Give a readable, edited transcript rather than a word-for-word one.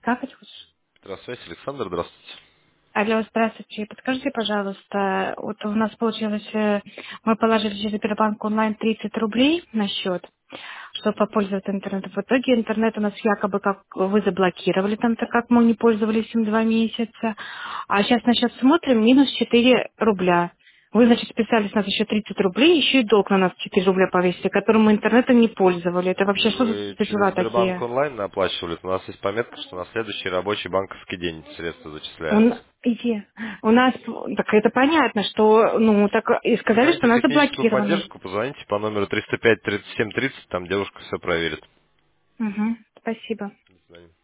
Как это? Здравствуйте, Александр, здравствуйте. Алло, здравствуйте. Подскажите, пожалуйста, вот у нас получилось, мы положили через Сбербанк онлайн 30 рублей на счет, чтобы попользоваться интернетом. В итоге интернет у нас якобы как вы заблокировали там, так как мы не пользовались им 2 месяца. А сейчас на счет смотрим, минус 4 рубля. Вы, значит, списались на нас еще 30 рублей, еще и долг на нас 4 рубля повесили, которым мы интернетом не пользовали. Это вообще что Вы за через дела Сбербанк такие? онлайн оплачивали? У нас есть пометка, что на следующий рабочий банковский день средства Он, зачисляются. иди. У нас, так это понятно, что, ну, так и сказали, что Позвоните у в нас техническую заблокировано. поддержку, позвоните по номеру 305 37 30, там девушка все проверит. Угу, спасибо. До свидания.